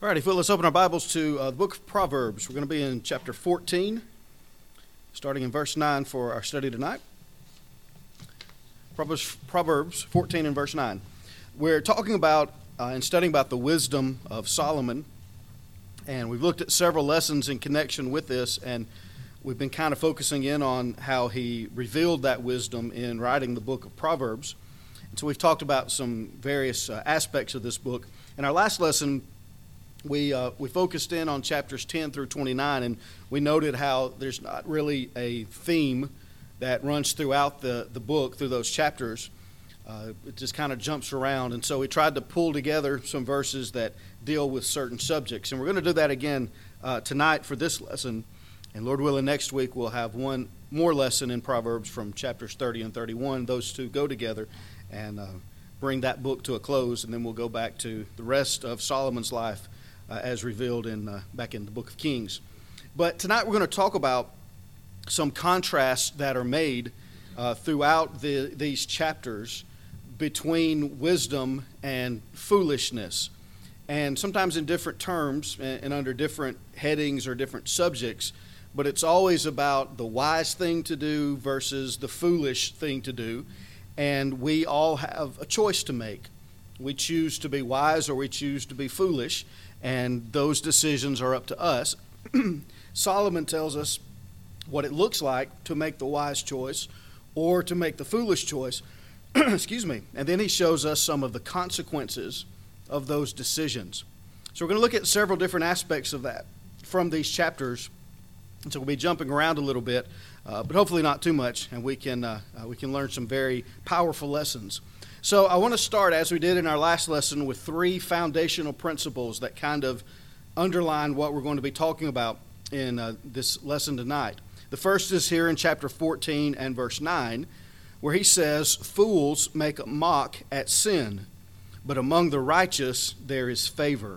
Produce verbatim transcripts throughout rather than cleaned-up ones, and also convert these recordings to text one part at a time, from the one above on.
All right, if we'll, let's open our Bibles to uh, the book of Proverbs. We're going to be in chapter fourteen, starting in verse nine for our study tonight. Proverbs, Proverbs fourteen and verse nine. We're talking about uh, and studying about the wisdom of Solomon, and we've looked at several lessons in connection with this, and we've been kind of focusing in on how he revealed that wisdom in writing the book of Proverbs. And so we've talked about some various uh, aspects of this book. In our last lesson, We uh, we focused in on chapters ten through twenty-nine, and we noted how there's not really a theme that runs throughout the, the book, through those chapters. Uh, it just kind of jumps around, and so we tried to pull together some verses that deal with certain subjects. And we're going to do that again uh, tonight for this lesson, and Lord willing, next week we'll have one more lesson in Proverbs from chapters thirty and thirty-one. Those two go together and uh, bring that book to a close, and then we'll go back to the rest of Solomon's life Uh, as revealed in uh, back in the book of Kings. But tonight we're going to talk about some contrasts that are made uh, throughout the, these chapters between wisdom and foolishness, and sometimes in different terms and, and under different headings or different subjects, but it's always about the wise thing to do versus the foolish thing to do, and we all have a choice to make. We choose to be wise or we choose to be foolish, and those decisions are up to us. Solomon tells us what it looks like to make the wise choice or to make the foolish choice. Excuse me. And then he shows us some of the consequences of those decisions. So we're going to look at several different aspects of that from these chapters. And so we'll be jumping around a little bit, uh, but hopefully not too much, and we can uh, uh, we can learn some very powerful lessons. So I want to start, as we did in our last lesson, with three foundational principles that kind of underline what we're going to be talking about in uh, this lesson tonight. The first is here in chapter fourteen and verse nine, where he says, "Fools make a mock at sin, but among the righteous there is favor."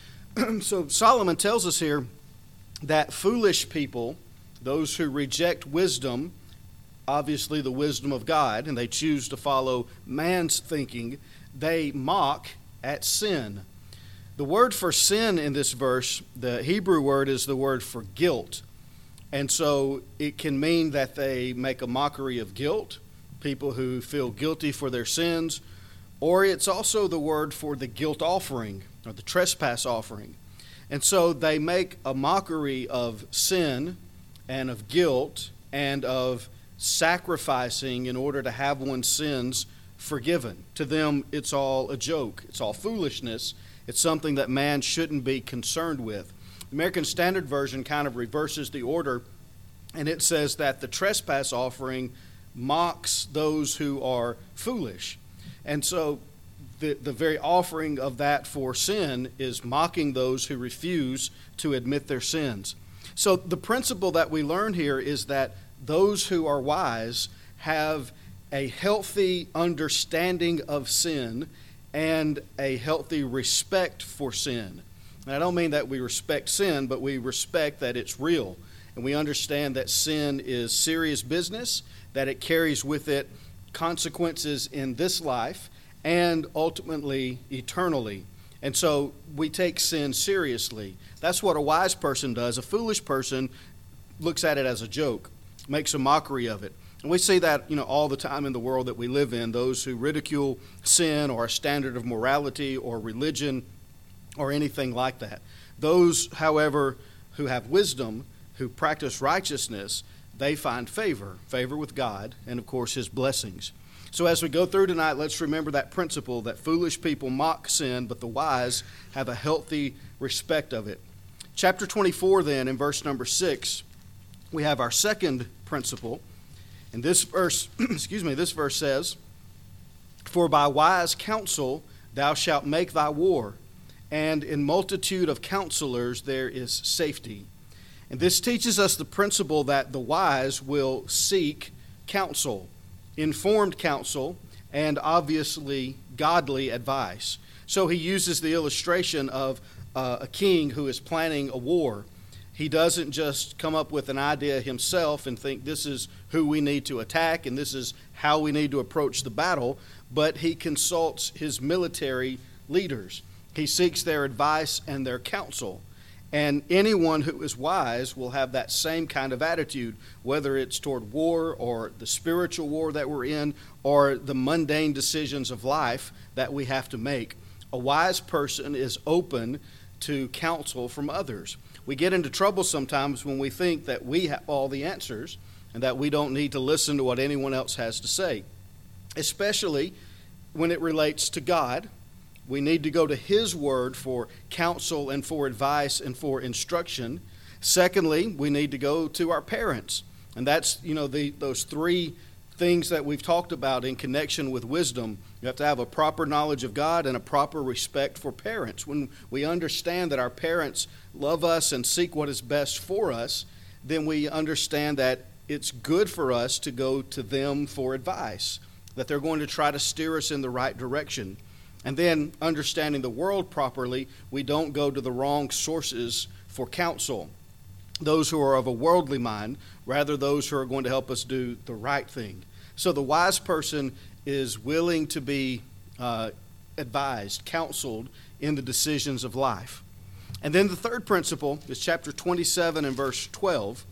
So Solomon tells us here that foolish people, those who reject wisdom, obviously the wisdom of God, and they choose to follow man's thinking, they mock at sin. The word for sin in this verse, the Hebrew word, is the word for guilt. And so it can mean that they make a mockery of guilt, people who feel guilty for their sins, or it's also the word for the guilt offering, or the trespass offering. And so they make a mockery of sin and of guilt and of sacrificing in order to have one's sins forgiven. To them, it's all a joke. It's all foolishness. It's something that man shouldn't be concerned with. The American Standard Version kind of reverses the order, and it says that the trespass offering mocks those who are foolish. And so the, the very offering of that for sin is mocking those who refuse to admit their sins. So the principle that we learn here is that those who are wise have a healthy understanding of sin and a healthy respect for sin. And I don't mean that we respect sin, but we respect that it's real. And we understand that sin is serious business, that it carries with it consequences in this life and ultimately eternally. And so we take sin seriously. That's what a wise person does. A foolish person looks at it as a joke, makes a mockery of it. And we see that, you know, all the time in the world that we live in. Those who ridicule sin or a standard of morality or religion or anything like that. Those, however, who have wisdom, who practice righteousness, they find favor, favor with God and, of course, His blessings. So as we go through tonight, let's remember that principle that foolish people mock sin, but the wise have a healthy respect of it. Chapter twenty-four then, in verse number six, we have our second principle. And this verse, excuse me, this verse says, "For by wise counsel thou shalt make thy war, and in multitude of counselors there is safety." And this teaches us the principle that the wise will seek counsel, informed counsel, and obviously godly advice. So he uses the illustration of uh, a king who is planning a war. He doesn't just come up with an idea himself and think this is who we need to attack and this is how we need to approach the battle, but he consults his military leaders. He seeks their advice and their counsel. And anyone who is wise will have that same kind of attitude, whether it's toward war or the spiritual war that we're in or the mundane decisions of life that we have to make. A wise person is open to counsel from others. We get into trouble sometimes when we think that we have all the answers and that we don't need to listen to what anyone else has to say, especially when it relates to God. We need to go to His Word for counsel and for advice and for instruction. Secondly, we need to go to our parents. And that's, you know, the those three things that we've talked about in connection with wisdom. You have to have a proper knowledge of God and a proper respect for parents. When we understand that our parents love us and seek what is best for us, then we understand that it's good for us to go to them for advice, that they're going to try to steer us in the right direction. And then, understanding the world properly, we don't go to the wrong sources for counsel, those who are of a worldly mind, rather those who are going to help us do the right thing. So the wise person is willing to be uh, advised, counseled in the decisions of life. And then the third principle is chapter twenty-seven and verse twelve.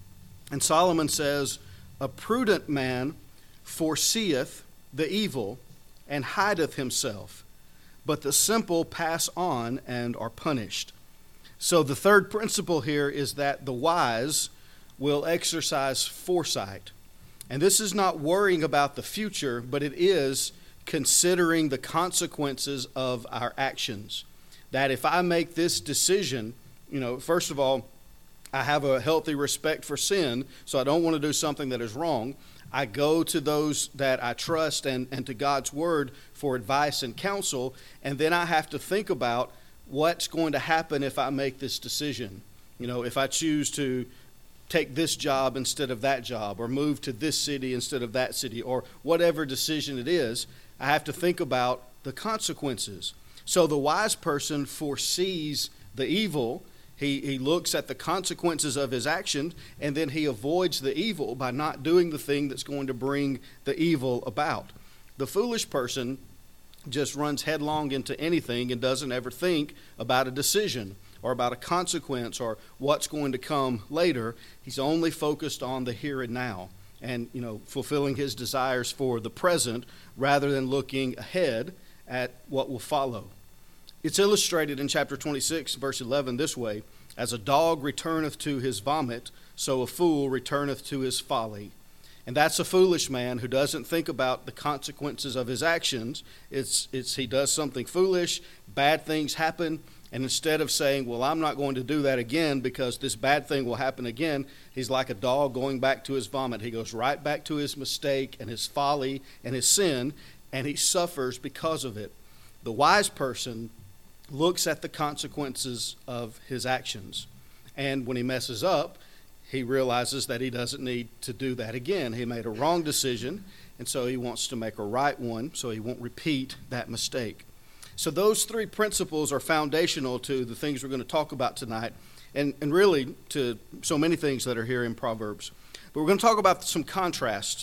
And Solomon says, "A prudent man foreseeth the evil, and hideth himself, but the simple pass on and are punished." So the third principle here is that the wise will exercise foresight. And this is not worrying about the future, but it is considering the consequences of our actions. That if I make this decision, you know, first of all, I have a healthy respect for sin, so I don't want to do something that is wrong. I go to those that I trust and, and to God's Word for advice and counsel, and then I have to think about what's going to happen if I make this decision. You know, if I choose to take this job instead of that job, or move to this city instead of that city, or whatever decision it is, I have to think about the consequences. So the wise person foresees the evil. He, he looks at the consequences of his action, and then he avoids the evil by not doing the thing that's going to bring the evil about. The foolish person just runs headlong into anything and doesn't ever think about a decision or about a consequence or what's going to come later. He's only focused on the here and now and, you know, fulfilling his desires for the present rather than looking ahead at what will follow. It's illustrated in chapter twenty-six, verse eleven this way: "As a dog returneth to his vomit, so a fool returneth to his folly." And that's a foolish man who doesn't think about the consequences of his actions. It's, it's he does something foolish, bad things happen, and instead of saying, well, I'm not going to do that again because this bad thing will happen again, he's like a dog going back to his vomit. He goes right back to his mistake and his folly and his sin, and he suffers because of it. The wise person looks at the consequences of his actions, and when he messes up, he realizes that he doesn't need to do that again. He made a wrong decision, and so he wants to make a right one so he won't repeat that mistake. So those three principles are foundational to the things we're going to talk about tonight, and, and really to so many things that are here in Proverbs. But we're going to talk about some contrasts,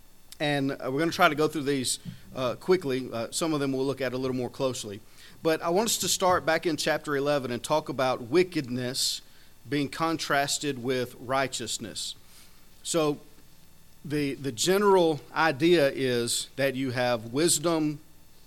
and we're going to try to go through these uh, quickly. Uh, some of them we'll look at a little more closely. But I want us to start back in chapter eleven and talk about wickedness being contrasted with righteousness. So the the general idea is that you have wisdom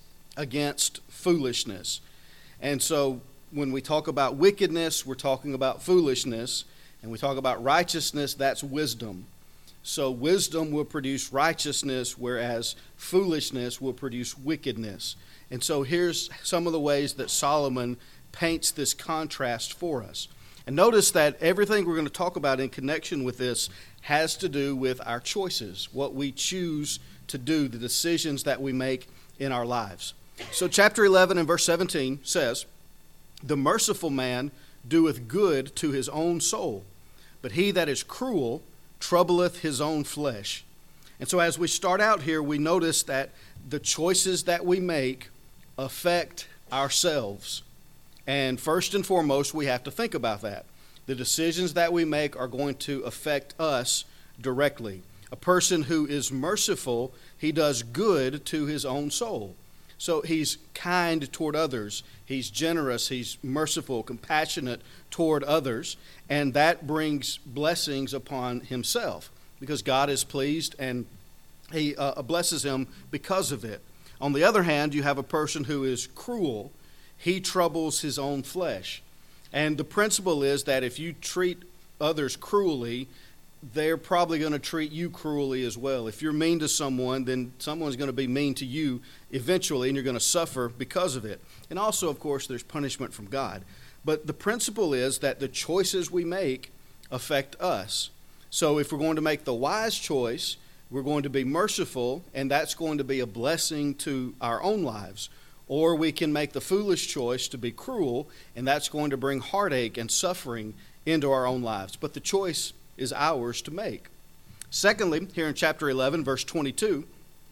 against foolishness. And so when we talk about wickedness, we're talking about foolishness. And we talk about righteousness, that's wisdom. So wisdom will produce righteousness, whereas foolishness will produce wickedness. And so here's some of the ways that Solomon paints this contrast for us. And notice that everything we're going to talk about in connection with this has to do with our choices, what we choose to do, the decisions that we make in our lives. So chapter eleven and verse seventeen says, "The merciful man doeth good to his own soul, but he that is cruel troubleth his own flesh." And so as we start out here, we notice that the choices that we make affect ourselves. And first and foremost, we have to think about that. The decisions that we make are going to affect us directly. A person who is merciful, he does good to his own soul. So he's kind toward others. He's generous. He's merciful, compassionate toward others. And that brings blessings upon himself because God is pleased and he uh, blesses him because of it. On the other hand, you have a person who is cruel. He troubles his own flesh. And the principle is that if you treat others cruelly, they're probably going to treat you cruelly as well. If you're mean to someone, then someone's going to be mean to you eventually, and you're going to suffer because of it. And also, of course, there's punishment from God. But the principle is that the choices we make affect us. So if we're going to make the wise choice, we're going to be merciful, and that's going to be a blessing to our own lives. Or we can make the foolish choice to be cruel, and that's going to bring heartache and suffering into our own lives. But the choice is ours to make. Secondly, here in chapter eleven, verse twenty-two,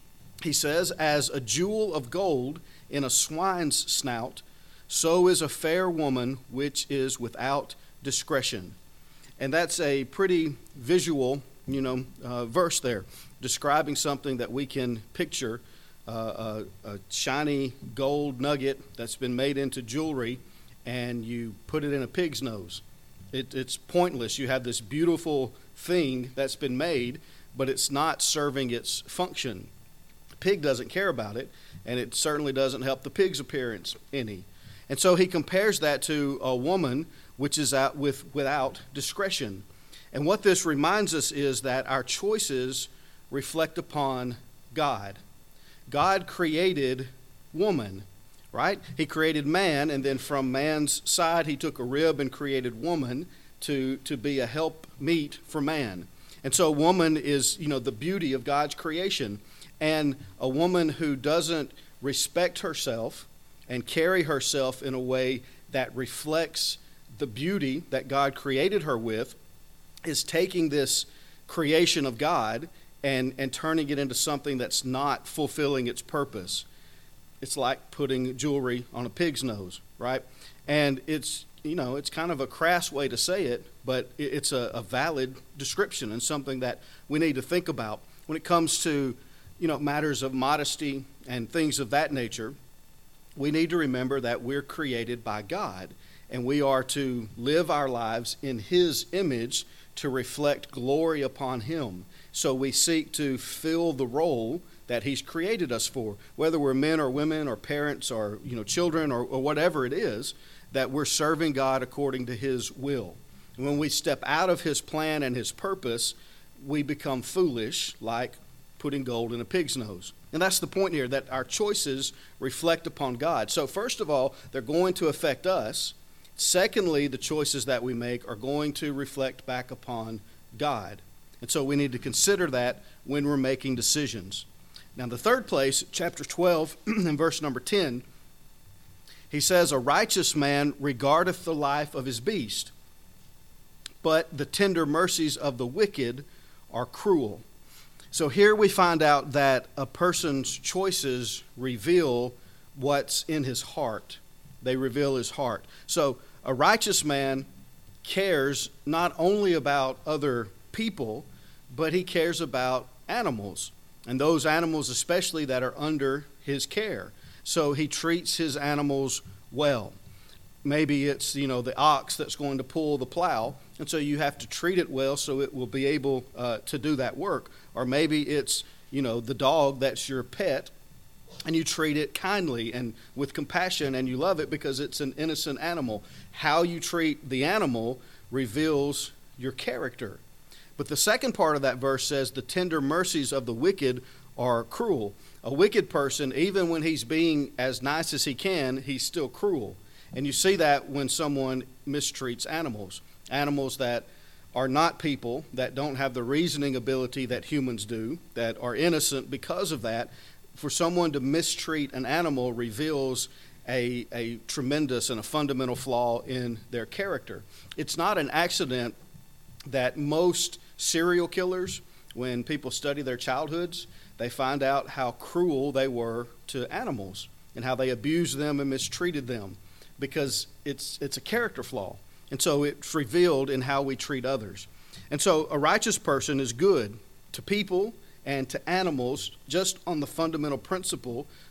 he says, as a jewel of gold in a swine's snout, so is a fair woman which is without discretion. And that's a pretty visual, you know, uh, verse there, describing something that we can picture, uh, a, a shiny gold nugget that's been made into jewelry, and you put it in a pig's nose. It, it's pointless. You have this beautiful thing that's been made, but it's not serving its function. The pig doesn't care about it, and it certainly doesn't help the pig's appearance any. And so he compares that to a woman which is out with without discretion. And what this reminds us is that our choices reflect upon God. God created woman. Right? He created man, and then from man's side, he took a rib and created woman to, to be a help meet for man. And so woman is, you know, the beauty of God's creation. And a woman who doesn't respect herself and carry herself in a way that reflects the beauty that God created her with is taking this creation of God and, and turning it into something that's not fulfilling its purpose. It's like putting jewelry on a pig's nose, right? And it's, you know, it's kind of a crass way to say it, but it's a, a valid description and something that we need to think about when it comes to, you know, matters of modesty and things of that nature. We need to remember that we're created by God, and we are to live our lives in His image to reflect glory upon Him. So we seek to fill the role that He's created us for, whether we're men or women or parents or, you know, children or, or whatever it is, that we're serving God according to His will. And when we step out of His plan and His purpose, we become foolish, like putting gold in a pig's nose. And that's the point here, that our choices reflect upon God. So first of all, they're going to affect us. Secondly, the choices that we make are going to reflect back upon God. And so we need to consider that when we're making decisions. Now, the third place, chapter twelve, and verse number ten, he says, a righteous man regardeth the life of his beast, but the tender mercies of the wicked are cruel. So here we find out that a person's choices reveal what's in his heart. They reveal his heart. So a righteous man cares not only about other people, but he cares about animals. And those animals especially that are under his care. So he treats his animals well. Maybe it's, you know, the ox that's going to pull the plow, and so you have to treat it well so it will be able uh, to do that work. Or maybe it's, you know, the dog that's your pet, and you treat it kindly and with compassion, and you love it because it's an innocent animal. How you treat the animal reveals your character. But the second part of that verse says the tender mercies of the wicked are cruel. A wicked person, even when he's being as nice as he can, he's still cruel. And you see that when someone mistreats animals. Animals that are not people, that don't have the reasoning ability that humans do, that are innocent because of that. For someone to mistreat an animal reveals a, a tremendous and a fundamental flaw in their character. It's not an accident that most serial killers, when people study their childhoods, they find out how cruel they were to animals and how they abused them and mistreated them, because it's it's a character flaw. And so it's revealed in how we treat others. And so a righteous person is good to people and to animals just on the fundamental principle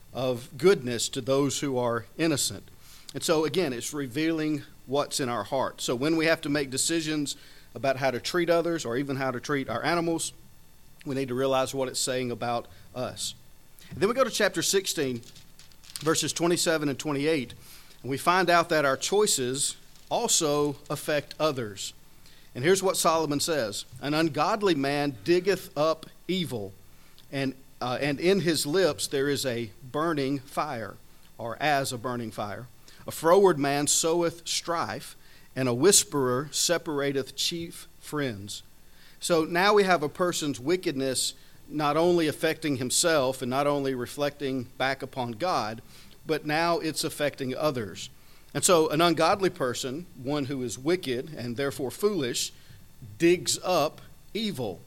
of goodness to those who are innocent. And so, again, it's revealing what's in our heart. So when we have to make decisions about how to treat others or even how to treat our animals, we need to realize what it's saying about us. And then we go to chapter sixteen, verses twenty-seven and twenty-eight, and we find out that our choices also affect others. And here's what Solomon says: an ungodly man diggeth up evil, and uh, and in his lips there is a burning fire, or as a burning fire. A froward man soweth strife, and a whisperer separateth chief friends. So now we have a person's wickedness not only affecting himself and not only reflecting back upon God, but now it's affecting others. And so an ungodly person, one who is wicked and therefore foolish, digs up evil.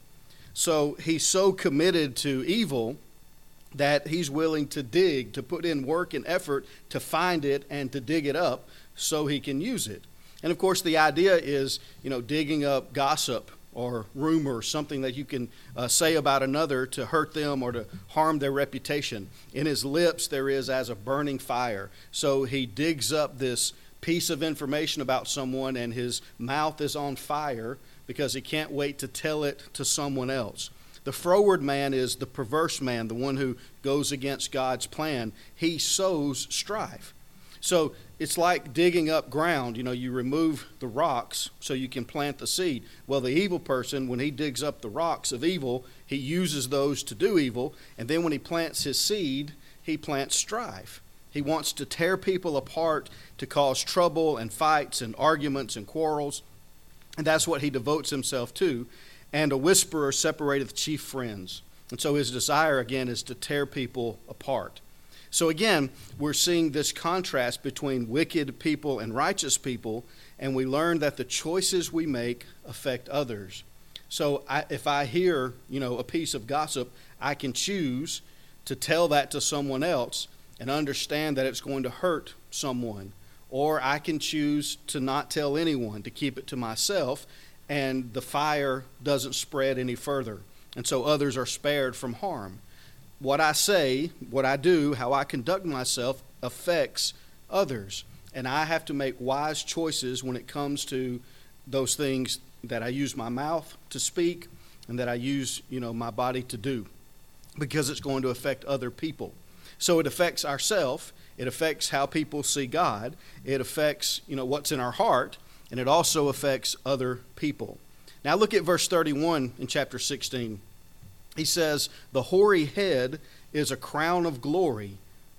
So he's so committed to evil that he's willing to dig, to put in work and effort to find it and to dig it up so he can use it. And of course the idea is, you know, digging up gossip or rumor, something that you can uh, say about another to hurt them or to harm their reputation. In his lips there is as a burning fire. So he digs up this piece of information about someone and his mouth is on fire because he can't wait to tell it to someone else. The froward man is the perverse man, the one who goes against God's plan. He sows strife. So it's like digging up ground. You know, you remove the rocks so you can plant the seed. Well, the evil person, when he digs up the rocks of evil, he uses those to do evil. And then when he plants his seed, he plants strife. He wants to tear people apart, to cause trouble and fights and arguments and quarrels. And that's what he devotes himself to. And a whisperer separateth chief friends. And so his desire, again, is to tear people apart. So again, we're seeing this contrast between wicked people and righteous people, and we learn that the choices we make affect others. So I, if I hear, you know, a piece of gossip, I can choose to tell that to someone else and understand that it's going to hurt someone. Or I can choose to not tell anyone, to keep it to myself, and the fire doesn't spread any further. And so others are spared from harm. What I say, what I do, how I conduct myself affects others. And I have to make wise choices when it comes to those things that I use my mouth to speak and that I use, you know, my body to do, because it's going to affect other people. So it affects ourselves. It affects how people see God. It affects, you know, what's in our heart, and it also affects other people. Now look at verse thirty-one in chapter sixteen. He says, the hoary head is a crown of glory,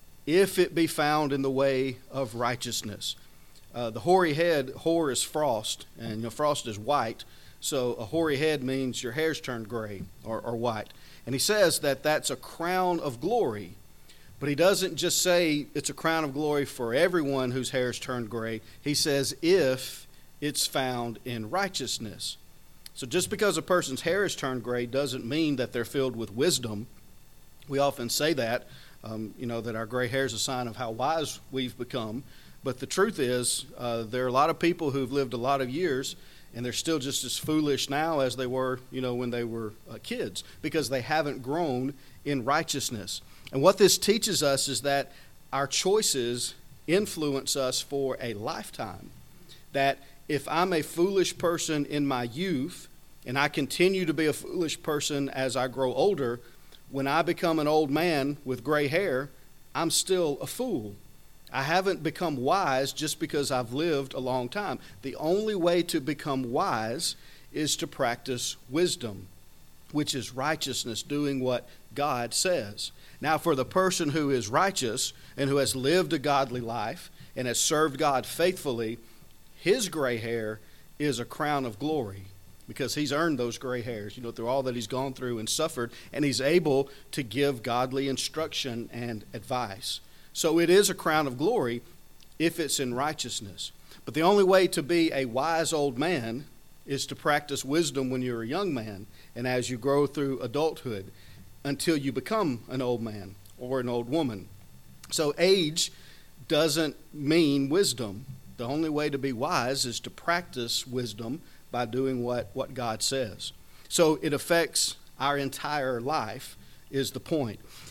if it be found in the way of righteousness. Uh, the hoary head, hoar is frost, and you know, frost is white. So a hoary head means your hair's turned gray or, or white. And he says that that's a crown of glory. But he doesn't just say it's a crown of glory for everyone whose hair's turned gray. He says if it's found in righteousness. So just because a person's hair is turned gray doesn't mean that they're filled with wisdom. We often say that, um, you know, that our gray hair is a sign of how wise we've become. But the truth is, uh, there are a lot of people who've lived a lot of years, and they're still just as foolish now as they were, you know, when they were uh, kids, because they haven't grown in righteousness. And what this teaches us is that our choices influence us for a lifetime. That if I'm a foolish person in my youth, and I continue to be a foolish person as I grow older, when I become an old man with gray hair, I'm still a fool. I haven't become wise just because I've lived a long time. The only way to become wise is to practice wisdom, which is righteousness, doing what God says. Now, for the person who is righteous and who has lived a godly life and has served God faithfully, his gray hair is a crown of glory, because he's earned those gray hairs, you know, through all that he's gone through and suffered, and he's able to give godly instruction and advice. So it is a crown of glory if it's in righteousness. But the only way to be a wise old man is to practice wisdom when you're a young man and as you grow through adulthood until you become an old man or an old woman. So age doesn't mean wisdom. The only way to be wise is to practice wisdom by doing what, what God says. So it affects our entire life is the point.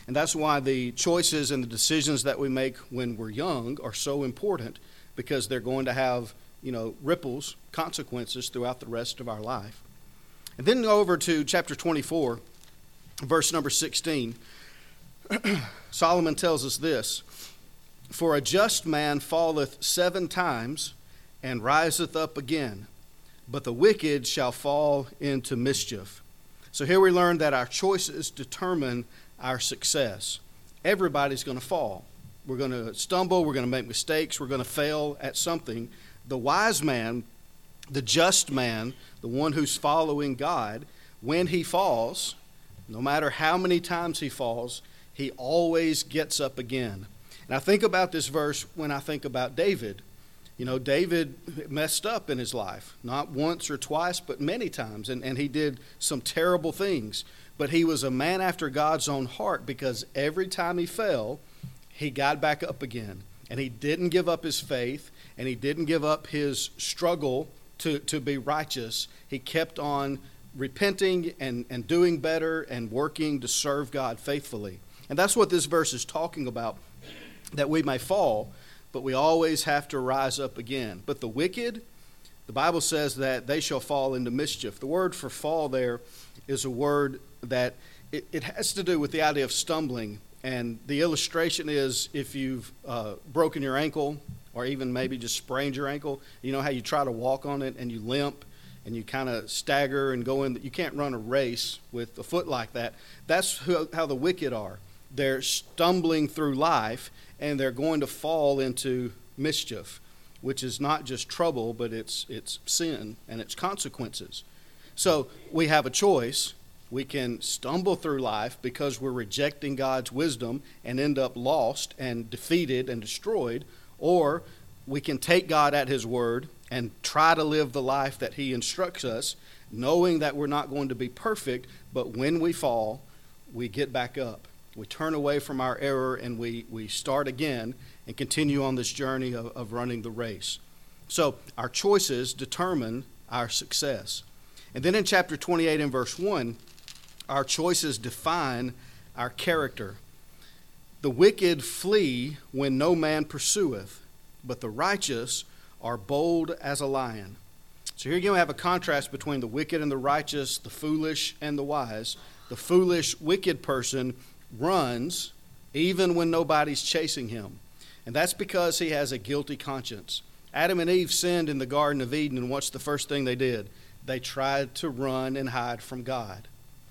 And that's why the choices and the decisions that we make when we're young are so important, because they're going to have, you know, ripples, consequences throughout the rest of our life. And then go over to chapter twenty-four, verse number sixteen. Solomon tells us this: "For a just man falleth seven times and riseth up again, but the wicked shall fall into mischief." So here we learn that our choices determine our success. Everybody's going to fall. We're going to stumble. We're going to make mistakes. We're going to fail at something. The wise man, the just man, the one who's following God, when he falls, no matter how many times he falls, he always gets up again. And I think about this verse when I think about David. You know, David messed up in his life, not once or twice, but many times, and, and he did some terrible things. But he was a man after God's own heart, because every time he fell, he got back up again. And he didn't give up his faith, and he didn't give up his struggle to, to be righteous. He kept on repenting and, and doing better and working to serve God faithfully. And that's what this verse is talking about, that we may fall, but we always have to rise up again. But the wicked, the Bible says that they shall fall into mischief. The word for fall there is a word that it, it has to do with the idea of stumbling. And the illustration is if you've uh, broken your ankle, or even maybe just sprained your ankle, you know how you try to walk on it and you limp and you kind of stagger and go in. You can't run a race with a foot like that. That's who, how the wicked are. They're stumbling through life, and they're going to fall into mischief, which is not just trouble, but it's it's sin and its consequences. So we have a choice. We can stumble through life because we're rejecting God's wisdom and end up lost and defeated and destroyed, or we can take God at his word and try to live the life that he instructs us, knowing that we're not going to be perfect, but when we fall, we get back up. We turn away from our error and we, we start again and continue on this journey of, of running the race. So our choices determine our success. And then in chapter twenty-eight and verse one, our choices define our character. The wicked flee when no man pursueth, but the righteous are bold as a lion. So here again we have a contrast between the wicked and the righteous, the foolish and the wise. The foolish, wicked person runs even when nobody's chasing him. And that's because he has a guilty conscience. Adam and Eve sinned in the Garden of Eden, and what's the first thing they did? They tried to run and hide from God.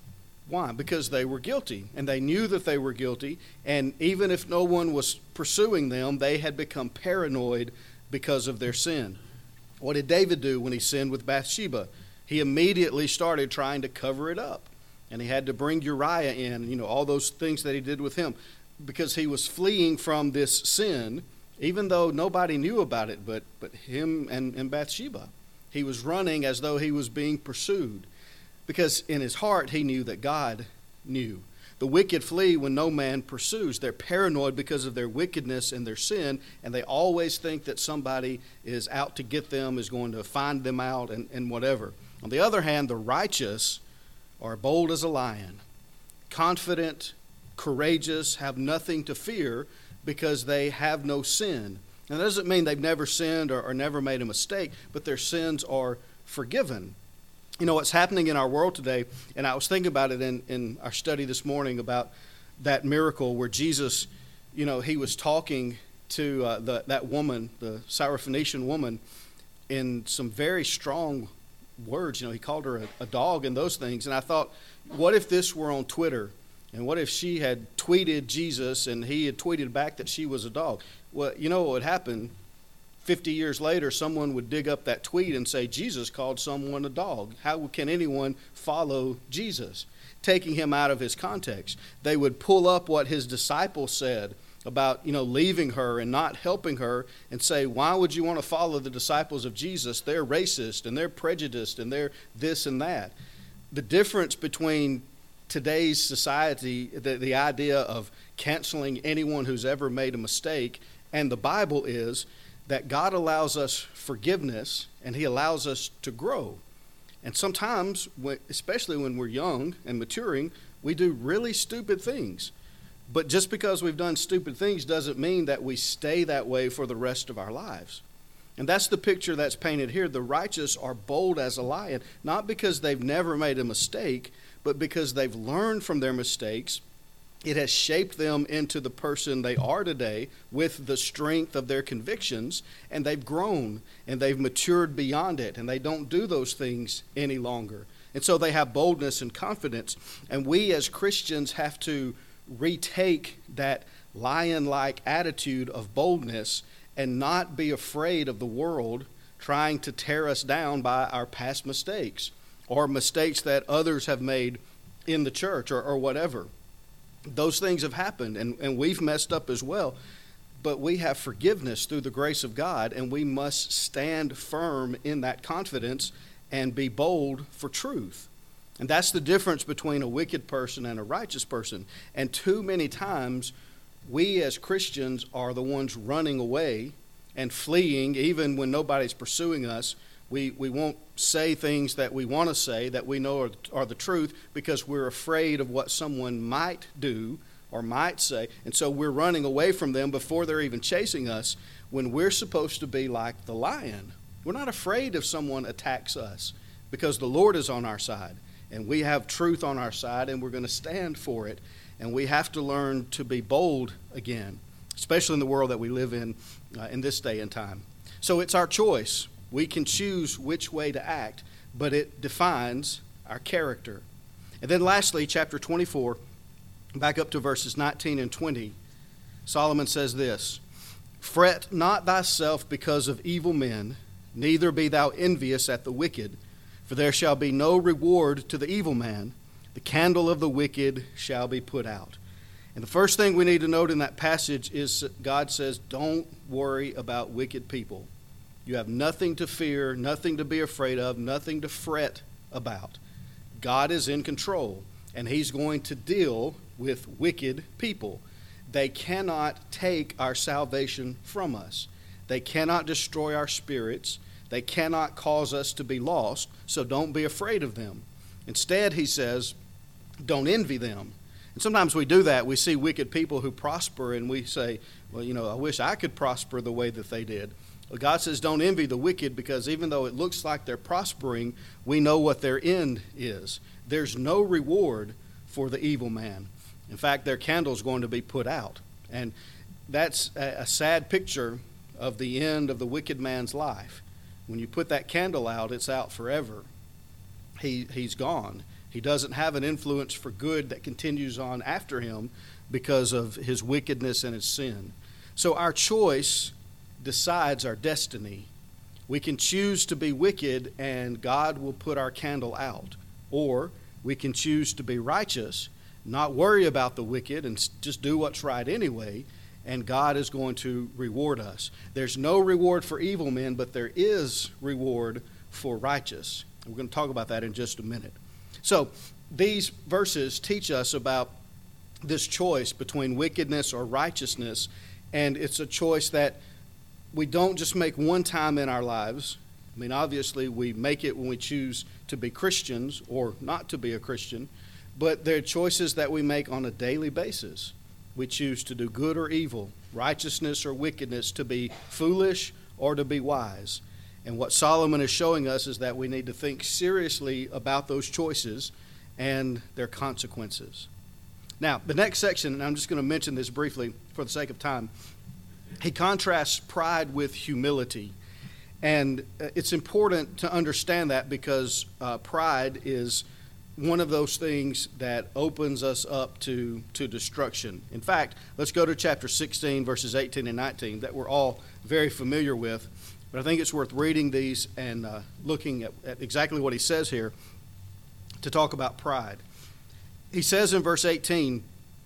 Why? Because they were guilty, and they knew that they were guilty, and even if no one was pursuing them, they had become paranoid because of their sin. What did David do when he sinned with Bathsheba? He immediately started trying to cover it up, and he had to bring Uriah in, you know, all those things that he did with him, because he was fleeing from this sin, even though nobody knew about it but, but him and, and Bathsheba. He was running as though he was being pursued, because in his heart he knew that God knew. The wicked flee when no man pursues. They're paranoid because of their wickedness and their sin, and they always think that somebody is out to get them, is going to find them out, and, and whatever. On the other hand, the righteous are bold as a lion, confident, courageous, have nothing to fear because they have no sin. Now, that doesn't mean they've never sinned or, or never made a mistake, but their sins are forgiven. You know, what's happening in our world today, and I was thinking about it in, in our study this morning about that miracle where Jesus, you know, he was talking to uh, the, that woman, the Syrophoenician woman, in some very strong words. You know, he called her a, a dog and those things. And I thought, what if this were on Twitter? And what if she had tweeted Jesus and he had tweeted back that she was a dog? Well, you know what would happen? fifty years later, someone would dig up that tweet and say, Jesus called someone a dog. How can anyone follow Jesus? Taking him out of his context. They would pull up what his disciples said about, you know, leaving her and not helping her and say, why would you want to follow the disciples of Jesus? They're racist and they're prejudiced and they're this and that. The difference between today's society, the, the idea of canceling anyone who's ever made a mistake, and the Bible is that God allows us forgiveness and he allows us to grow. And sometimes, especially when we're young and maturing, we do really stupid things. But just because we've done stupid things doesn't mean that we stay that way for the rest of our lives. And that's the picture that's painted here. The righteous are bold as a lion, not because they've never made a mistake, but because they've learned from their mistakes. It has shaped them into the person they are today with the strength of their convictions, and they've grown and they've matured beyond it, and they don't do those things any longer. And so they have boldness and confidence, and we as Christians have to retake that lion-like attitude of boldness and not be afraid of the world trying to tear us down by our past mistakes or mistakes that others have made in the church or, or whatever. Those things have happened, and, and we've messed up as well. But we have forgiveness through the grace of God, and we must stand firm in that confidence and be bold for truth. And that's the difference between a wicked person and a righteous person. And too many times, we as Christians are the ones running away and fleeing, even when nobody's pursuing us. We we won't say things that we want to say that we know are, are the truth because we're afraid of what someone might do or might say. And so we're running away from them before they're even chasing us, when we're supposed to be like the lion. We're not afraid if someone attacks us because the Lord is on our side. And we have truth on our side, and we're going to stand for it. And we have to learn to be bold again, especially in the world that we live in uh, in this day and time. So it's our choice. We can choose which way to act, but it defines our character. And then lastly, chapter twenty-four, back up to verses nineteen and twenty, Solomon says this, "Fret not thyself because of evil men, neither be thou envious at the wicked. For there shall be no reward to the evil man. The candle of the wicked shall be put out." And the first thing we need to note in that passage is God says, don't worry about wicked people. You have nothing to fear, nothing to be afraid of, nothing to fret about. God is in control, and he's going to deal with wicked people. They cannot take our salvation from us. They cannot destroy our spirits. They cannot cause us to be lost, so don't be afraid of them. Instead, he says, don't envy them. And sometimes we do that. We see wicked people who prosper, and we say, well, you know, I wish I could prosper the way that they did. Well, God says don't envy the wicked, because even though it looks like they're prospering, we know what their end is. There's no reward for the evil man. In fact, their candle's going to be put out. And that's a sad picture of the end of the wicked man's life. When you put that candle out, it's out forever. He, he's gone. He doesn't have an influence for good that continues on after him because of his wickedness and his sin. So our choice decides our destiny. We can choose to be wicked and God will put our candle out. Or we can choose to be righteous, not worry about the wicked and just do what's right anyway, and God is going to reward us. There's no reward for evil men, but there is reward for righteous. We're going to talk about that in just a minute. So these verses teach us about this choice between wickedness or righteousness, and it's a choice that we don't just make one time in our lives. I mean, obviously, we make it when we choose to be Christians or not to be a Christian, but they're choices that we make on a daily basis. We choose to do good or evil, righteousness or wickedness, to be foolish or to be wise. And what Solomon is showing us is that we need to think seriously about those choices and their consequences. Now, the next section, and I'm just going to mention this briefly for the sake of time, he contrasts pride with humility. And it's important to understand that because uh, pride is one of those things that opens us up to, to destruction. In fact, let's go to chapter sixteen, verses eighteen and nineteen, that we're all very familiar with. But I think it's worth reading these and uh, looking at, at exactly what he says here to talk about pride. He says in verse eighteen,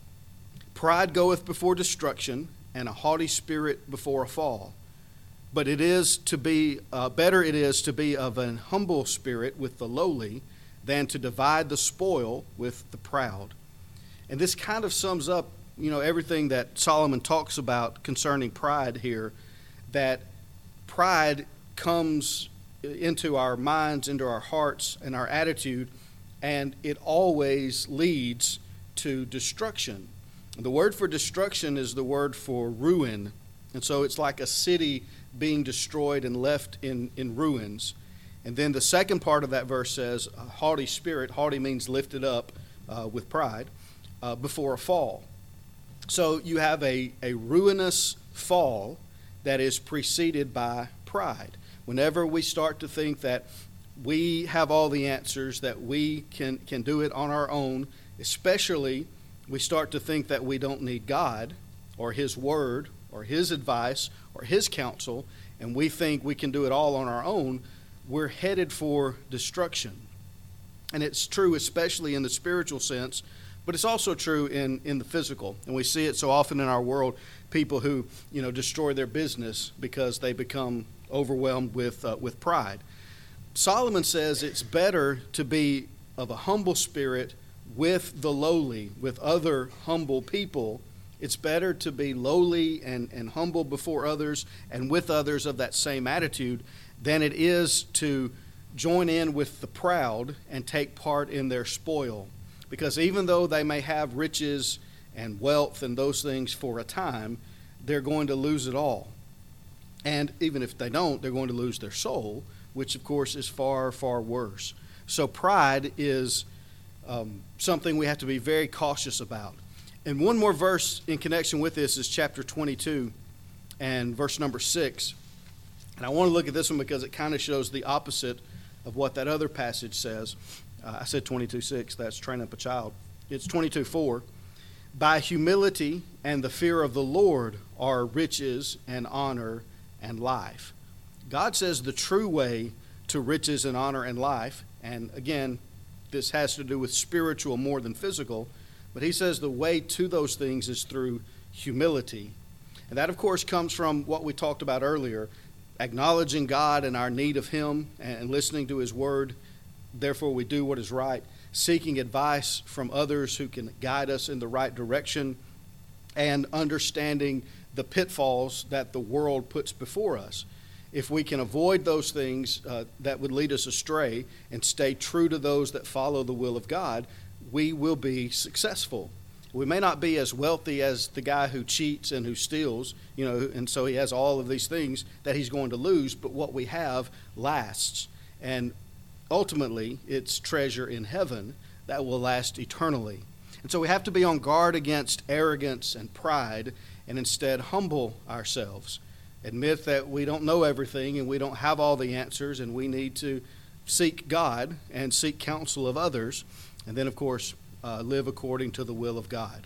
"Pride goeth before destruction, and a haughty spirit before a fall. But it is to be, uh, better it is to be of an humble spirit with the lowly, than to divide the spoil with the proud." And this kind of sums up, you know, everything that Solomon talks about concerning pride here, that pride comes into our minds, into our hearts, and our attitude, and it always leads to destruction. The word for destruction is the word for ruin. And so it's like a city being destroyed and left in, in ruins. And then the second part of that verse says, a haughty spirit, haughty means lifted up uh, with pride, uh, before a fall. So you have a, a ruinous fall that is preceded by pride. Whenever we start to think that we have all the answers, that we can, can do it on our own, especially we start to think that we don't need God or His Word or His advice or His counsel, and we think we can do it all on our own, we're headed for destruction. And it's true especially in the spiritual sense, but it's also true in, in the physical. And we see it so often in our world, people who, you know, destroy their business because they become overwhelmed with uh, with pride. Solomon says it's better to be of a humble spirit with the lowly, with other humble people. It's better to be lowly and, and humble before others and with others of that same attitude than it is to join in with the proud and take part in their spoil. Because even though they may have riches and wealth and those things for a time, they're going to lose it all. And even if they don't, they're going to lose their soul, which of course is far, far worse. So pride is um, something we have to be very cautious about. And one more verse in connection with this is chapter twenty-two and verse number six. And I want to look at this one because it kind of shows the opposite of what that other passage says. Uh, I said twenty-two six, that's train up a child. It's twenty-two four. By humility and the fear of the Lord are riches and honor and life. God says the true way to riches and honor and life, and again, this has to do with spiritual more than physical, but he says the way to those things is through humility. And that, of course, comes from what we talked about earlier, acknowledging God and our need of Him and listening to His Word. Therefore, we do what is right, seeking advice from others who can guide us in the right direction, and understanding the pitfalls that the world puts before us. If we can avoid those things uh, that would lead us astray and stay true to those that follow the will of God, we will be successful. We may not be as wealthy as the guy who cheats and who steals, you know, and so he has all of these things that he's going to lose, but what we have lasts. And ultimately, it's treasure in heaven that will last eternally. And so we have to be on guard against arrogance and pride and instead humble ourselves. Admit that we don't know everything and we don't have all the answers, and we need to seek God and seek counsel of others, and then, of course, uh, live according to the will of God.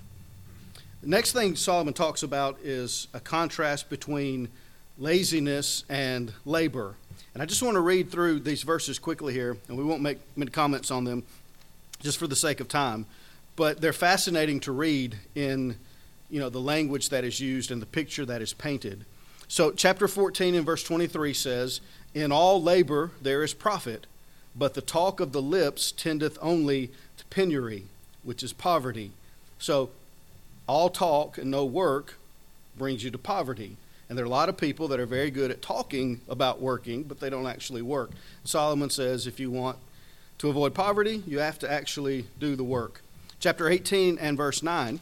The next thing Solomon talks about is a contrast between laziness and labor. And I just want to read through these verses quickly here, and we won't make many comments on them just for the sake of time. But they're fascinating to read in, you know, the language that is used and the picture that is painted. So chapter fourteen and verse twenty-three says, "In all labor there is profit, but the talk of the lips tendeth only to penury," which is poverty. So all talk and no work brings you to poverty. And there are a lot of people that are very good at talking about working, but they don't actually work. Solomon says if you want to avoid poverty, you have to actually do the work. Chapter eighteen and verse nine,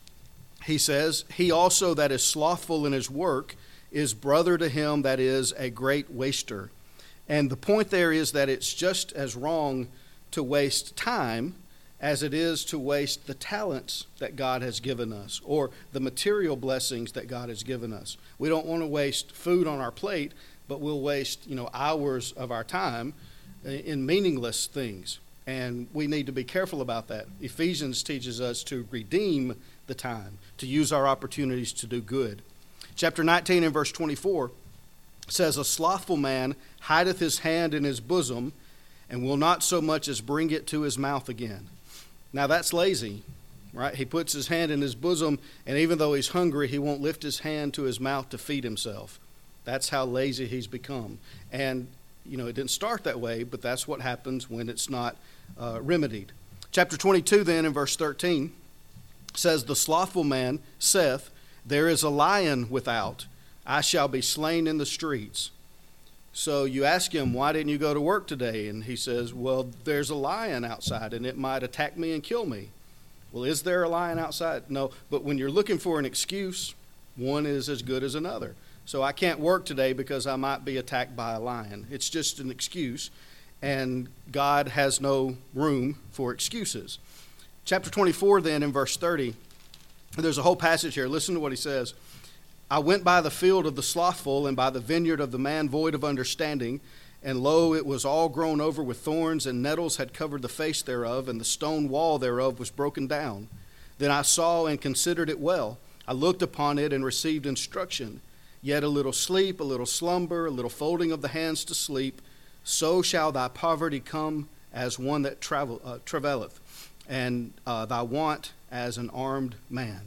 he says, "He also that is slothful in his work is brother to him that is a great waster." And the point there is that it's just as wrong to waste time as it is to waste the talents that God has given us or the material blessings that God has given us. We don't want to waste food on our plate, but we'll waste, you know, hours of our time in meaningless things. And we need to be careful about that. Ephesians teaches us to redeem the time, to use our opportunities to do good. Chapter nineteen and verse twenty-four says, "A slothful man hideth his hand in his bosom, and will not so much as bring it to his mouth again." Now that's lazy, right? He puts his hand in his bosom, and even though he's hungry, he won't lift his hand to his mouth to feed himself. That's how lazy he's become. And, you know, it didn't start that way, but that's what happens when it's not uh, remedied. Chapter twenty-two then in verse thirteen says, "The slothful man saith, There is a lion without, I shall be slain in the streets." So you ask him, "Why didn't you go to work today?" And he says, "Well, there's a lion outside and it might attack me and kill me." Well, is there a lion outside? No, but when you're looking for an excuse, one is as good as another. So I can't work today because I might be attacked by a lion. It's just an excuse, and God has no room for excuses. Chapter twenty-four then in verse thirty, there's a whole passage here. Listen to what he says. I went by the field of the slothful and by the vineyard of the man void of understanding, and lo, it was all grown over with thorns, and nettles had covered the face thereof, and the stone wall thereof was broken down. Then I saw and considered it well. I looked upon it and received instruction. Yet a little sleep, a little slumber, a little folding of the hands to sleep, so shall thy poverty come as one that travel, uh, travaileth, and uh, thy want as an armed man.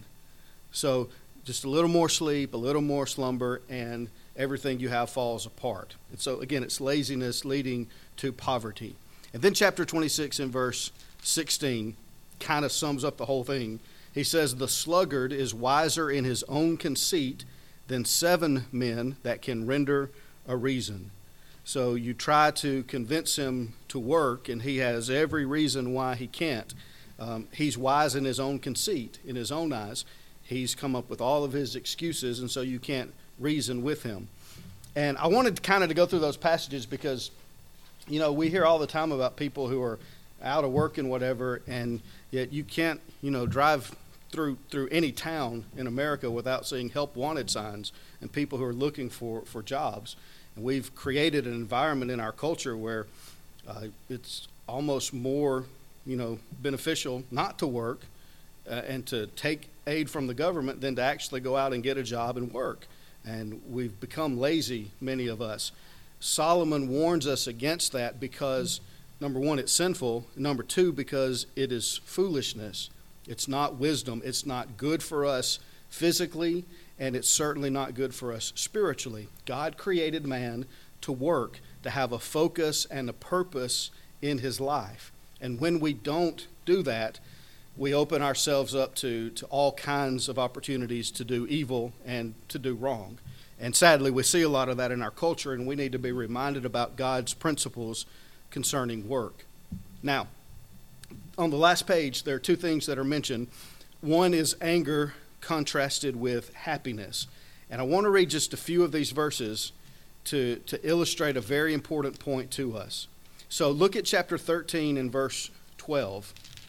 So just a little more sleep, a little more slumber, and everything you have falls apart. And so again, it's laziness leading to poverty. And then chapter twenty-six in verse sixteen kind of sums up the whole thing. He says, the sluggard is wiser in his own conceit than seven men that can render a reason. So you try to convince him to work, and he has every reason why he can't. Um, he's wise in his own conceit, in his own eyes. He's come up with all of his excuses, and so you can't reason with him. And I wanted kind of to go through those passages because, you know, we hear all the time about people who are out of work and whatever, and yet you can't, you know, drive through through any town in America without seeing help wanted signs and people who are looking for, for jobs. And we've created an environment in our culture where uh, it's almost more, you know, beneficial not to work uh, and to take aid from the government than to actually go out and get a job and work. And we've become lazy, many of us. Solomon warns us against that because, number one, it's sinful. Number two, because it is foolishness. It's not wisdom. It's not good for us physically, and it's certainly not good for us spiritually. God created man to work, to have a focus and a purpose in his life. And when we don't do that, we open ourselves up to, to all kinds of opportunities to do evil and to do wrong. And sadly, we see a lot of that in our culture, and we need to be reminded about God's principles concerning work. Now, on the last page, there are two things that are mentioned. One is anger contrasted with happiness. And I want to read just a few of these verses to, to illustrate a very important point to us. So look at chapter thirteen and verse twelve.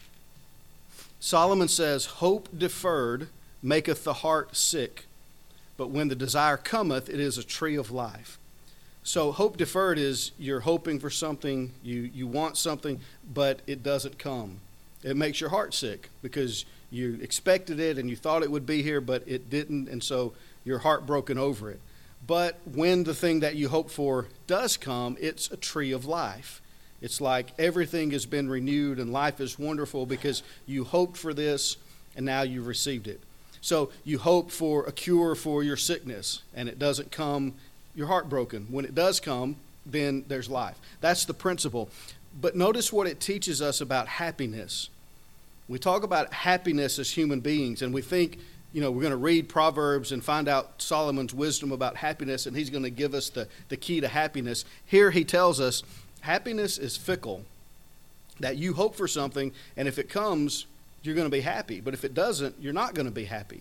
Solomon says, hope deferred maketh the heart sick, but when the desire cometh, it is a tree of life. So hope deferred is you're hoping for something, you, you want something, but it doesn't come. It makes your heart sick because you expected it and you thought it would be here, but it didn't, and so you're heartbroken over it. But when the thing that you hope for does come, it's a tree of life. It's like everything has been renewed and life is wonderful because you hoped for this and now you've received it. So you hope for a cure for your sickness and it doesn't come, you're heartbroken. When it does come, then there's life. That's the principle. But notice what it teaches us about happiness. We talk about happiness as human beings, and we think, you know, we're going to read Proverbs and find out Solomon's wisdom about happiness, and he's going to give us the, the key to happiness. Here he tells us happiness is fickle, that you hope for something, and if it comes, you're going to be happy. But if it doesn't, you're not going to be happy.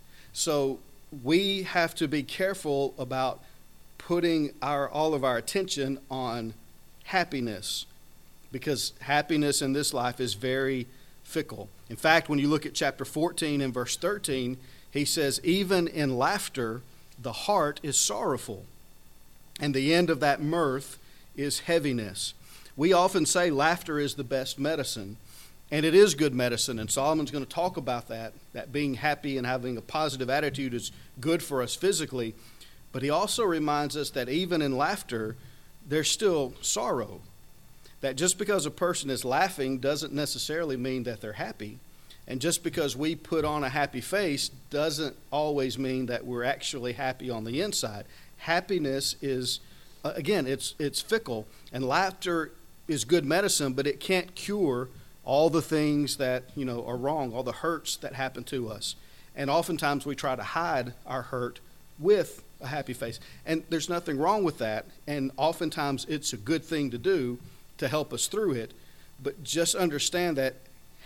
So we have to be careful about putting our all of our attention on happiness, because happiness in this life is very fickle. In fact, when you look at chapter fourteen and verse thirteen, he says, even in laughter, the heart is sorrowful, and the end of that mirth is heaviness. We often say laughter is the best medicine, and it is good medicine, and Solomon's going to talk about that, that being happy and having a positive attitude is good for us physically, but he also reminds us that even in laughter, there's still sorrow. That just because a person is laughing doesn't necessarily mean that they're happy. And just because we put on a happy face doesn't always mean that we're actually happy on the inside. Happiness is, uh, again, it's it's fickle. And laughter is good medicine, but it can't cure all the things that, you know, are wrong, all the hurts that happen to us. And oftentimes we try to hide our hurt with a happy face. And there's nothing wrong with that. And oftentimes it's a good thing to do to help us through it, but just understand that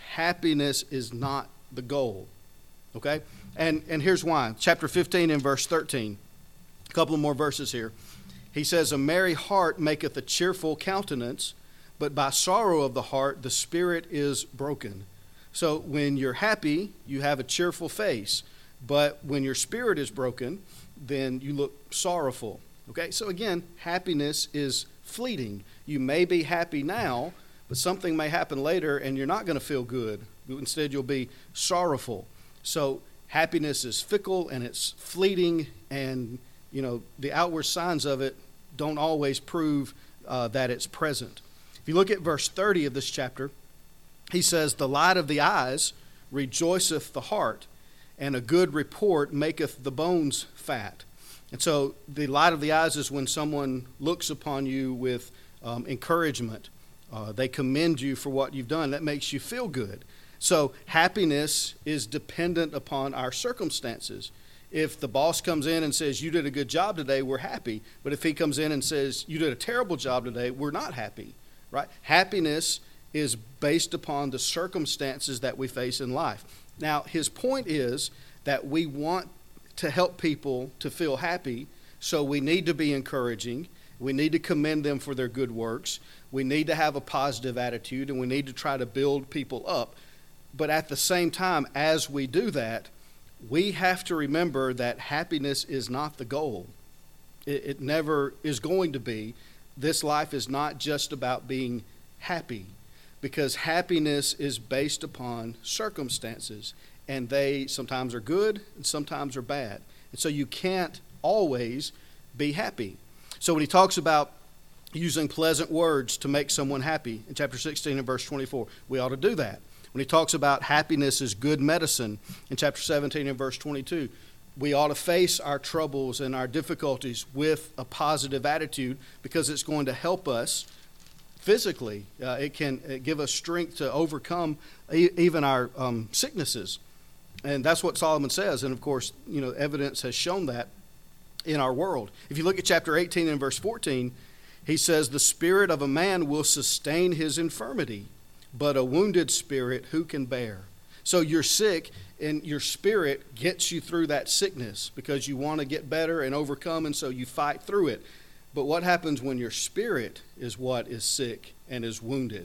happiness is not the goal. Okay? And and here's why. Chapter fifteen and verse thirteen. A couple of more verses here. He says, "A merry heart maketh a cheerful countenance, but by sorrow of the heart the spirit is broken." So when you're happy, you have a cheerful face. But when your spirit is broken, then you look sorrowful. Okay? So again, happiness is fleeting. You may be happy now, but something may happen later and you're not going to feel good. Instead, you'll be sorrowful. So happiness is fickle and it's fleeting, and you know the outward signs of it don't always prove uh, that it's present. If you look at verse thirty of this chapter, he says, "The light of the eyes rejoiceth the heart, and a good report maketh the bones fat." And so the light of the eyes is when someone looks upon you with um, encouragement. Uh, they commend you for what you've done. That makes you feel good. So happiness is dependent upon our circumstances. If the boss comes in and says, "You did a good job today," we're happy. But if he comes in and says, "You did a terrible job today," we're not happy, right? Happiness is based upon the circumstances that we face in life. Now, his point is that we want to help people to feel happy, so we need to be encouraging. We need to commend them for their good works. We need to have a positive attitude, and we need to try to build people up. But at the same time, as we do that, we have to remember that happiness is not the goal. It, it never is going to be. This life is not just about being happy, because happiness is based upon circumstances, and they sometimes are good and sometimes are bad. And so you can't always be happy. So when he talks about using pleasant words to make someone happy in chapter sixteen and verse twenty-four, we ought to do that. When he talks about happiness is good medicine in chapter seventeen and verse twenty-two, we ought to face our troubles and our difficulties with a positive attitude, because it's going to help us physically. Uh, it can uh, give us strength to overcome e- even our um, sicknesses. And that's what Solomon says. And of course, you know, evidence has shown that in our world. If you look at chapter eighteen and verse fourteen, he says, "The spirit of a man will sustain his infirmity, but a wounded spirit who can bear?" So you're sick, and your spirit gets you through that sickness because you want to get better and overcome, and so you fight through it. But what happens when your spirit is what is sick and is wounded?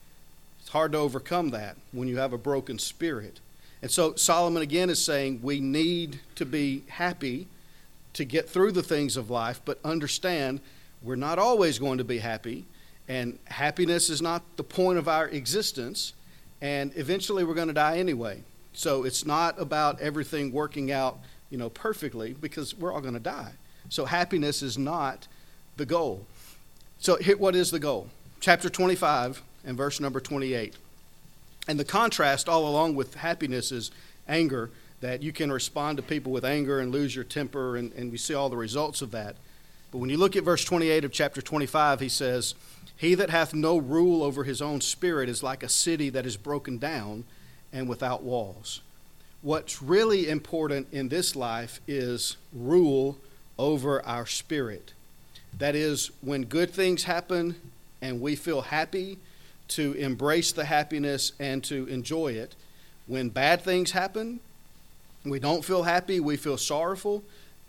It's hard to overcome that when you have a broken spirit. And so Solomon again is saying we need to be happy to get through the things of life, but understand we're not always going to be happy, and happiness is not the point of our existence, and eventually we're going to die anyway. So it's not about everything working out, you know, perfectly, because we're all going to die. So happiness is not the goal. So here, what is the goal? Chapter twenty-five and verse number twenty-eight. And the contrast all along with happiness is anger, that you can respond to people with anger and lose your temper, and, and we see all the results of that. But when you look at verse twenty-eight of chapter twenty-five, he says, "He that hath no rule over his own spirit is like a city that is broken down and without walls." What's really important in this life is rule over our spirit. That is, when good things happen and we feel happy, to embrace the happiness and to enjoy it. When bad things happen, we don't feel happy, we feel sorrowful,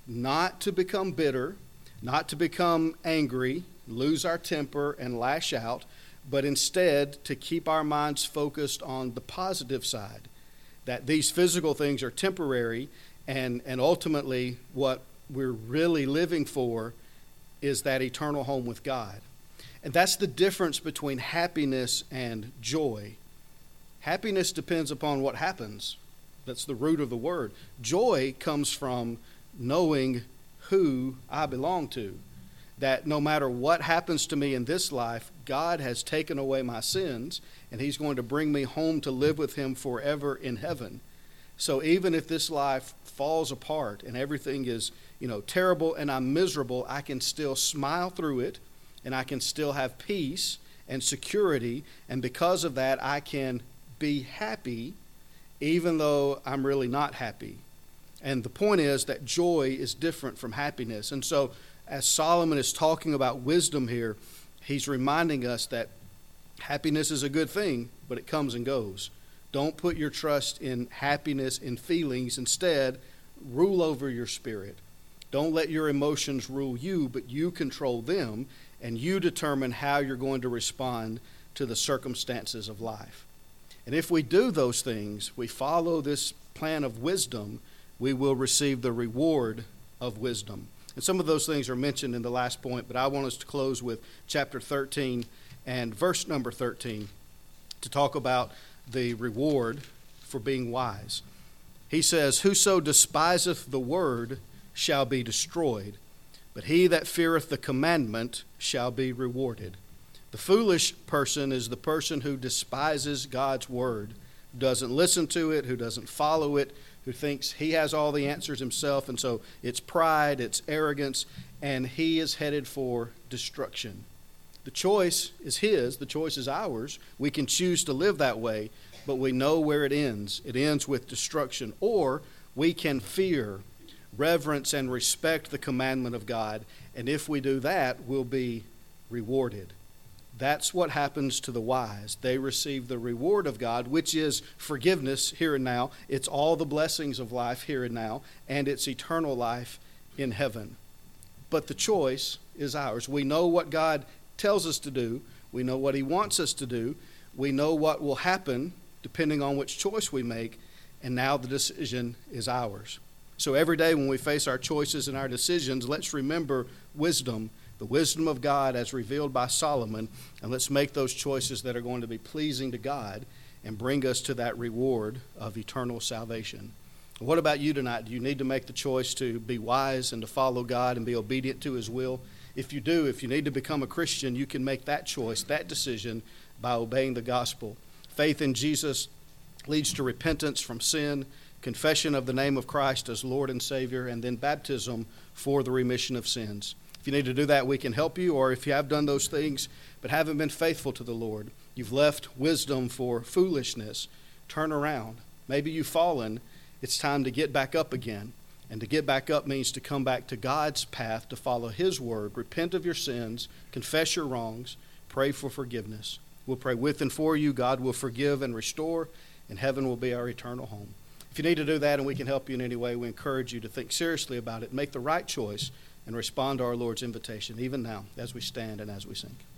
not to become bitter, not to become angry, lose our temper and lash out, but instead to keep our minds focused on the positive side, that these physical things are temporary, and, and ultimately what we're really living for is that eternal home with God. And that's the difference between happiness and joy. Happiness depends upon what happens. That's the root of the word. Joy comes from knowing who I belong to. That no matter what happens to me in this life, God has taken away my sins, and he's going to bring me home to live with him forever in heaven. So even if this life falls apart and everything is, you know, terrible and I'm miserable, I can still smile through it, and I can still have peace and security, and because of that, I can be happy even though I'm really not happy. And the point is that joy is different from happiness. And so as Solomon is talking about wisdom here, he's reminding us that happiness is a good thing, but it comes and goes. Don't put your trust in happiness and feelings. Instead, rule over your spirit. Don't let your emotions rule you, but you control them, and you determine how you're going to respond to the circumstances of life. And if we do those things, we follow this plan of wisdom, we will receive the reward of wisdom. And some of those things are mentioned in the last point, but I want us to close with chapter thirteen and verse number thirteen to talk about the reward for being wise. He says, "Whoso despiseth the word shall be destroyed, but he that feareth the commandment shall be rewarded." The foolish person is the person who despises God's word, who doesn't listen to it, who doesn't follow it, who thinks he has all the answers himself, and so it's pride, it's arrogance, and he is headed for destruction. The choice is his, the choice is ours. We can choose to live that way, but we know where it ends. It ends with destruction. Or we can fear, reverence, and respect the commandment of God, and if we do that, we'll be rewarded. That's what happens to the wise. They receive the reward of God, which is forgiveness here and now. It's all the blessings of life here and now, and it's eternal life in heaven. But the choice is ours. We know what God tells us to do. We know what he wants us to do. We know what will happen depending on which choice we make, and now the decision is ours. So every day when we face our choices and our decisions, let's remember wisdom, the wisdom of God as revealed by Solomon, and let's make those choices that are going to be pleasing to God and bring us to that reward of eternal salvation. What about you tonight? Do you need to make the choice to be wise and to follow God and be obedient to his will? If you do, if you need to become a Christian, you can make that choice, that decision, by obeying the gospel. Faith in Jesus leads to repentance from sin, confession of the name of Christ as Lord and Savior, and then baptism for the remission of sins. If you need to do that, we can help you, or if you have done those things but haven't been faithful to the Lord, you've left wisdom for foolishness, turn around. Maybe you've fallen. It's time to get back up again. And to get back up means to come back to God's path, to follow his word, repent of your sins, confess your wrongs, pray for forgiveness. We'll pray with and for you. God will forgive and restore, and heaven will be our eternal home. If you need to do that and we can help you in any way, we encourage you to think seriously about it, make the right choice, and respond to our Lord's invitation, even now, as we stand and as we sing.